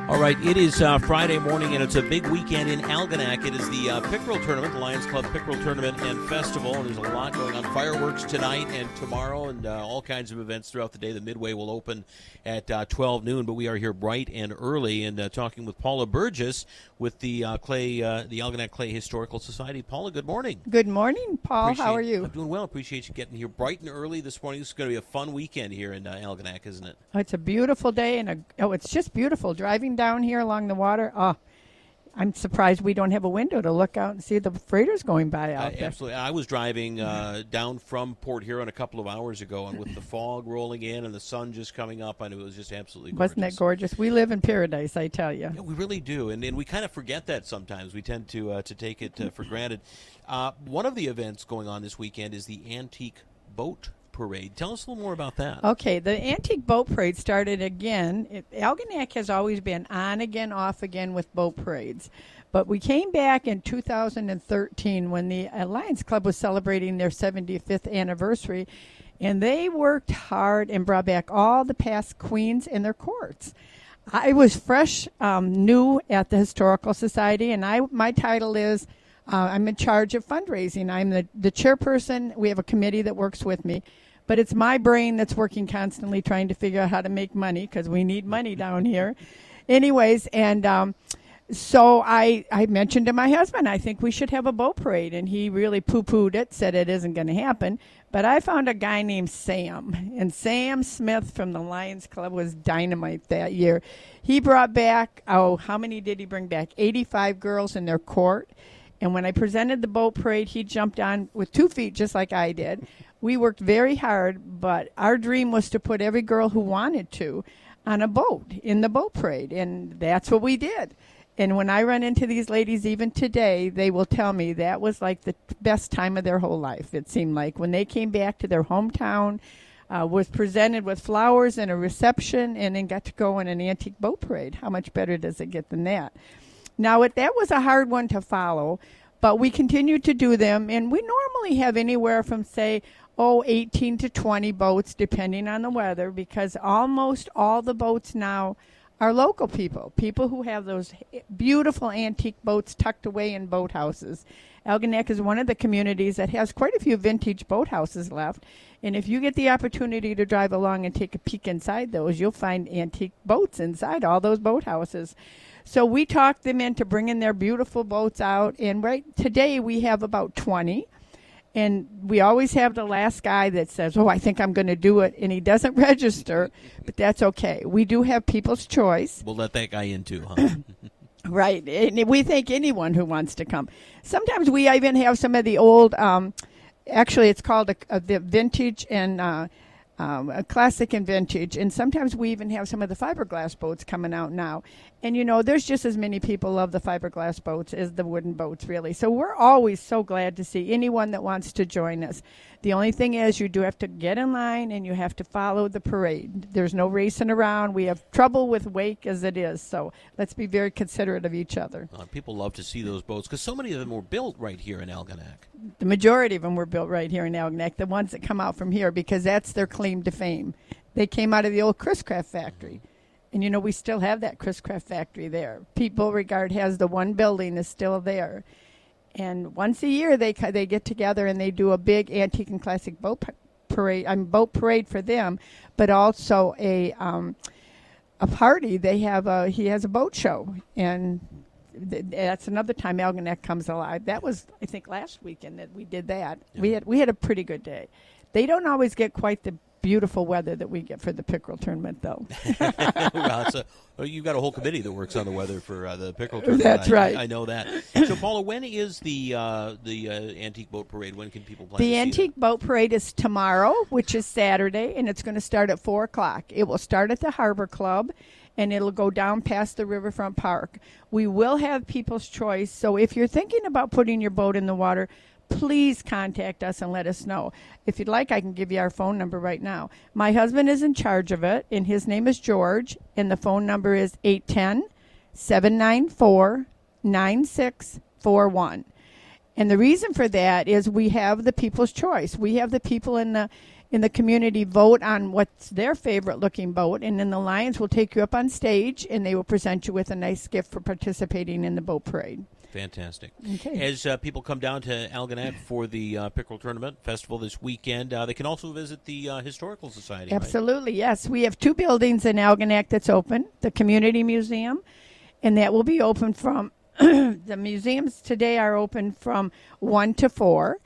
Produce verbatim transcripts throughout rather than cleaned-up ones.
All right, it is uh, Friday morning, and it's a big weekend in Algonac. It is the uh, Pickerel Tournament, the Lions Club Pickerel Tournament and Festival, and there's a lot going on. Fireworks tonight and tomorrow, and uh, all kinds of events throughout the day. The Midway will open at uh, twelve noon, but we are here bright and early, and uh, talking with Paula Burgess with the uh, Clay, uh, the Algonac Clay Historical Society. Paula, good morning. Good morning, Paul. Appreciate, How are you? I'm doing well. Appreciate you getting here bright and early this morning. This is going to be a fun weekend here in uh, Algonac, isn't it? Oh, it's a beautiful day, and a, oh, it's just beautiful driving down here along the water. Oh, I'm surprised we don't have a window to look out and see the freighters going by out uh, there. Absolutely. I was driving uh, down from Port Huron a couple of hours ago, and with the fog rolling in and the sun just coming up, I knew it was just absolutely gorgeous. Wasn't that gorgeous? We live in paradise, I tell you. Yeah, we really do, and, and we kind of forget that sometimes. We tend to uh, to take it uh, for granted. Uh, one of the events going on this weekend is the Antique Boat Parade. Tell us a little more about that. Okay, the Antique Boat Parade started again. It, Algonac has always been on again, off again with boat parades. But we came back in two thousand thirteen when the Lions Club was celebrating their seventy-fifth anniversary, and they worked hard and brought back all the past queens and their courts. I was fresh, um, new at the Historical Society, and I my title is uh, I'm in charge of fundraising. I'm the, the chairperson. We have a committee that works with me. But it's my brain that's working constantly trying to figure out how to make money because we need money down here. Anyways, and um, so I, I mentioned to my husband, I think we should have a boat parade. And he really poo-pooed it, said it isn't going to happen. But I found a guy named Sam. And Sam Smith from the Lions Club was dynamite that year. He brought back, oh, how many did he bring back? eighty-five girls in their court. And when I presented the boat parade, he jumped on with two feet just like I did. We worked very hard, but our dream was to put every girl who wanted to on a boat in the boat parade, and that's what we did. And when I run into these ladies even today, they will tell me that was like the best time of their whole life, it seemed like. When they came back to their hometown, uh, was presented with flowers and a reception, and then got to go on an antique boat parade. How much better does it get than that? Now, it, that was a hard one to follow, but we continued to do them, and we normally have anywhere from, say, oh, eighteen to twenty boats, depending on the weather, because almost all the boats now are local people, people who have those beautiful antique boats tucked away in boathouses. Algonac is one of the communities that has quite a few vintage boathouses left, and if you get the opportunity to drive along and take a peek inside those, you'll find antique boats inside all those boathouses. So we talked them into bringing their beautiful boats out, and right today we have about twenty. And we always have the last guy that says, oh, I think I'm going to do it, and he doesn't register, but that's okay. We do have people's choice. We'll let that guy in too, huh? Right. And we thank anyone who wants to come. Sometimes we even have some of the old, um, actually it's called a, a vintage and uh, um, a classic and vintage, and sometimes we even have some of the fiberglass boats coming out now. And, you know, there's just as many people love the fiberglass boats as the wooden boats, really. So we're always so glad to see anyone that wants to join us. The only thing is you do have to get in line and you have to follow the parade. There's no racing around. We have trouble with wake as it is, so let's be very considerate of each other. Uh, people love to see those boats because so many of them were built right here in Algonac. The majority of them were built right here in Algonac, the ones that come out from here, because that's their claim to fame. They came out of the old Chris Craft factory. And, you know, we still have that Chris Craft factory there. Pete Beauregard has the one building is still there. And once a year they they get together and they do a big antique and classic boat parade, I mean, boat parade for them, but also a um, a party. They have a he has a boat show, and th- that's another time Algonac comes alive. That was, I think, last weekend that we did that. Yeah. We had we had a pretty good day. They don't always get quite the beautiful weather that we get for the pickerel tournament, though. Well, it's a, well, you've got a whole committee that works on the weather for uh, the pickerel tournament. That's I, right. I, I know that. So, Paula, when is the uh, the uh, antique boat parade? When can people plan The to antique see boat parade is tomorrow, which is Saturday, and it's going to start at four o'clock. It will start at the Harbor Club, and it'll go down past the Riverfront Park. We will have people's choice, so if you're thinking about putting your boat in the water, please contact us and let us know. If you'd like, I can give you our phone number right now. My husband is in charge of it, and his name is George, and the phone number is eight one zero, seven nine four, nine six four one. And the reason for that is we have the people's choice. We have the people in the in the community vote on what's their favorite looking boat, and then the Lions will take you up on stage and they will present you with a nice gift for participating in the boat parade. Fantastic. Okay. As uh, people come down to Algonac for the uh, Pickerel Tournament Festival this weekend, uh, they can also visit the uh, Historical Society. Absolutely, right? yes. We have two buildings in Algonac that's open, the Community Museum, and that will be open from, the museums today are open from one to four.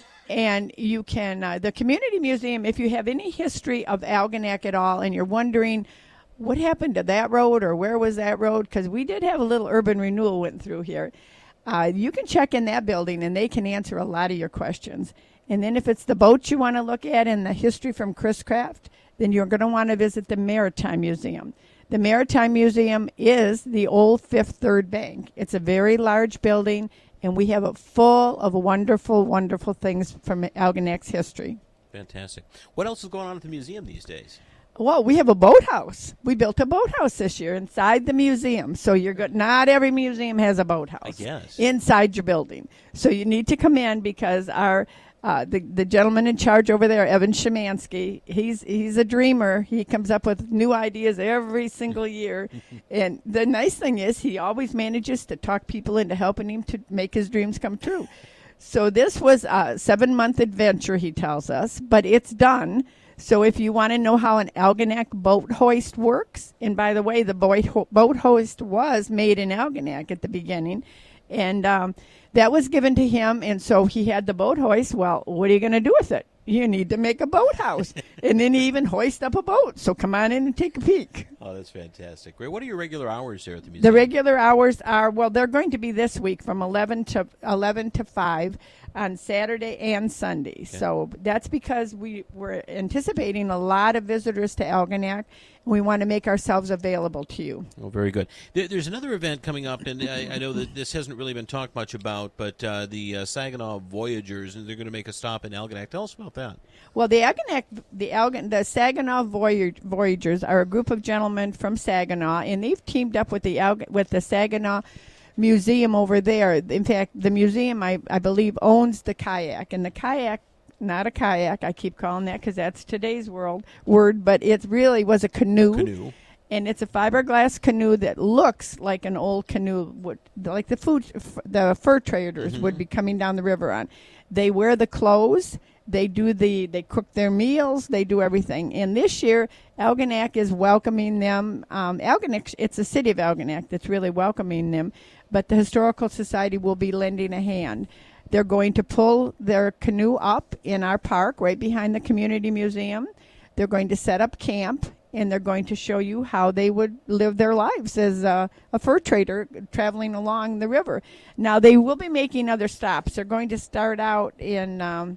And you can, uh, the Community Museum, if you have any history of Algonac at all and you're wondering what happened to that road or where was that road, because we did have a little urban renewal went through here, uh, you can check in that building and they can answer a lot of your questions. And then if it's the boats you want to look at and the history from Chris Craft, then you're going to want to visit the Maritime Museum. The Maritime Museum is the old Fifth Third Bank. It's a very large building, and we have it full of wonderful, wonderful things from Algonac's history. Fantastic. What else is going on at the museum these days? Well, we have a boathouse. We built a boathouse this year inside the museum. So you're good. Not every museum has a boathouse. I guess. Inside your building. So you need to come in because our uh, the the gentleman in charge over there, Evan Szymanski, he's he's a dreamer. He comes up with new ideas every single year. And the nice thing is he always manages to talk people into helping him to make his dreams come true. So this was a seven-month adventure, he tells us, but it's done. So if you want to know how an Algonac boat hoist works, and by the way, the boat, ho- boat hoist was made in Algonac at the beginning, and um, that was given to him, and so he had the boat hoist. Well, what are you going to do with it? You need to make a boathouse, and then he even hoist up a boat. So come on in and take a peek. Oh, that's fantastic. Great. What are your regular hours there at the museum? The regular hours are, well, they're going to be this week from eleven to eleven to five on Saturday and Sunday. Okay. So that's because we were anticipating a lot of visitors to Algonac, and we want to make ourselves available to you. Oh, very good. There, there's another event coming up, and I, I know that this hasn't really been talked much about, but uh, the uh, Saginaw Voyagers, and they're going to make a stop in Algonac. Tell us about that. Well, the Algonac, the Algon, the Saginaw Voyag- Voyagers are a group of gentlemen from Saginaw, and they've teamed up with the Alg- with the Saginaw Museum over there. In fact, the museum, I, I believe, owns the kayak, and the kayak, not a kayak, I keep calling that because that's today's world word, but it really was a canoe. Canoe. And it's a fiberglass canoe that looks like an old canoe, would, like the food, the fur traders mm-hmm. would be coming down the river on. They wear the clothes. They do the, they cook their meals. They do everything. And this year, Algonac is welcoming them. Um, Algonac, it's the city of Algonac that's really welcoming them. But the Historical Society will be lending a hand. They're going to pull their canoe up in our park right behind the Community Museum. They're going to set up camp, and they're going to show you how they would live their lives as a, a fur trader traveling along the river. Now, they will be making other stops. They're going to start out in um,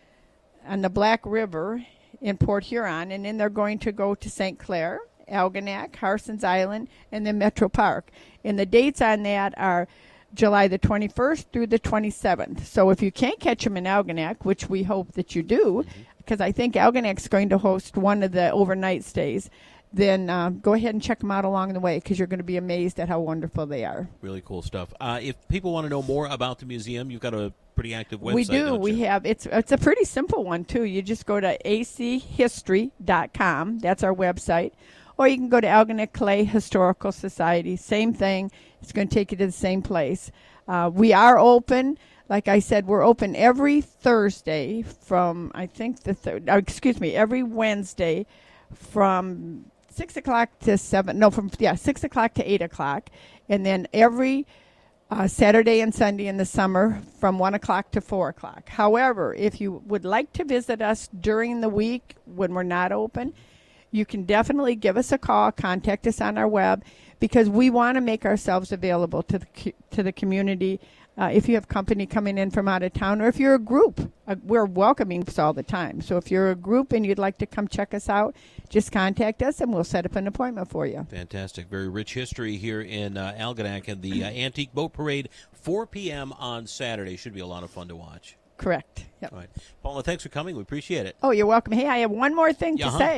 on the Black River in Port Huron, and then they're going to go to Saint Clair, Algonac, Harson's Island, and then Metro Park. And the dates on that are July the twenty-first through the twenty-seventh. So if you can't catch them in Algonac, which we hope that you do, because mm-hmm. I think Algonac's going to host one of the overnight stays, then uh, go ahead and check them out along the way because you're going to be amazed at how wonderful they are. Really cool stuff. Uh, if people want to know more about the museum, you've got a pretty active website. We do. Don't we you? have. It's it's a pretty simple one, too. You just go to a c history dot com. That's our website. Or you can go to Algonac Clay Historical Society. Same thing. It's going to take you to the same place. Uh, we are open. Like I said, we're open every Thursday from, I think, the third, uh, excuse me, every Wednesday from six o'clock to seven, no, from, yeah, six o'clock to eight o'clock. And then every uh, Saturday and Sunday in the summer from one o'clock to four o'clock. However, if you would like to visit us during the week when we're not open, you can definitely give us a call, contact us on our web, because we want to make ourselves available to the to the community. Uh, if you have company coming in from out of town, or if you're a group, uh, we're welcoming us all the time. So if you're a group and you'd like to come check us out, just contact us and we'll set up an appointment for you. Fantastic. Very rich history here in uh, Algonac, and the uh, Antique Boat Parade, four p.m. on Saturday. Should be a lot of fun to watch. Correct. Yep. All right. Paula, thanks for coming. We appreciate it. Oh, you're welcome. Hey, I have one more thing to uh-huh. say.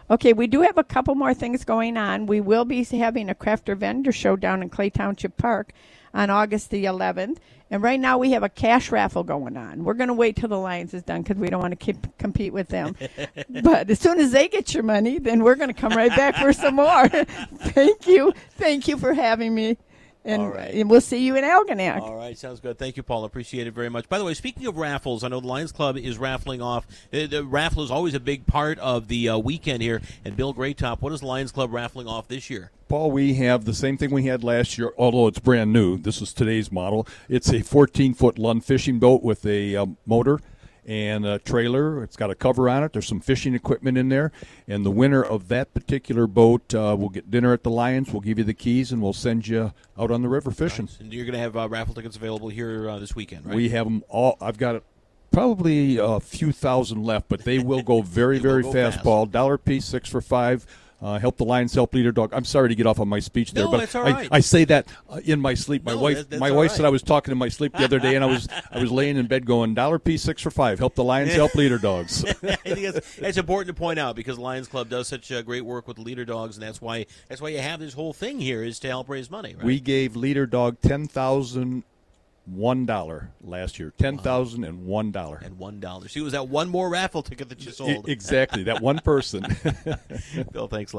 Okay, we do have a couple more things going on. We will be having a crafter vendor show down in Clay Township Park on August the eleventh. And right now we have a cash raffle going on. We're going to wait till the Lions is done because we don't want to keep, compete with them. But as soon as they get your money, then we're going to come right back for some more. Thank you. Thank you for having me. And, All right. and we'll see you in Algonac. All right, sounds good. Thank you, Paul. Appreciate it very much. By the way, speaking of raffles, I know the Lions Club is raffling off. Uh, the raffle is always a big part of the uh, weekend here. And Bill Greatop, what is the Lions Club raffling off this year? Paul, we have the same thing we had last year, although it's brand new. This is today's model. It's a fourteen-foot Lund fishing boat with a uh, motor and a trailer. It's got a cover on it. There's some fishing equipment in there. And the winner of that particular boat uh, will get dinner at the Lions. We'll give you the keys, and we'll send you out on the river fishing. Nice. And you're going to have uh, raffle tickets available here uh, this weekend, right? We have them all. I've got probably a few thousand left, but they will go very, very go fast, fast. Paul. Dollar a piece, six for five. Uh, help the Lions, help Leader Dog. I'm sorry to get off on my speech there, No, but that's all I, right. I say that uh, in my sleep. My No, wife, that- that's my all wife right. said I was talking in my sleep the other day, and I was I was laying in bed going, dollar piece, six for five. Help the Lions, help Leader Dogs. I think it's, it's important to point out because Lions Club does such uh, great work with the leader dogs, and that's why that's why you have this whole thing here is to help raise money, right? We gave Leader Dog ten thousand one dollar last year. Ten thousand and one dollar. and one dollar. See, it was that one more raffle ticket that you sold. Exactly, that one person. Bill, thanks a lot.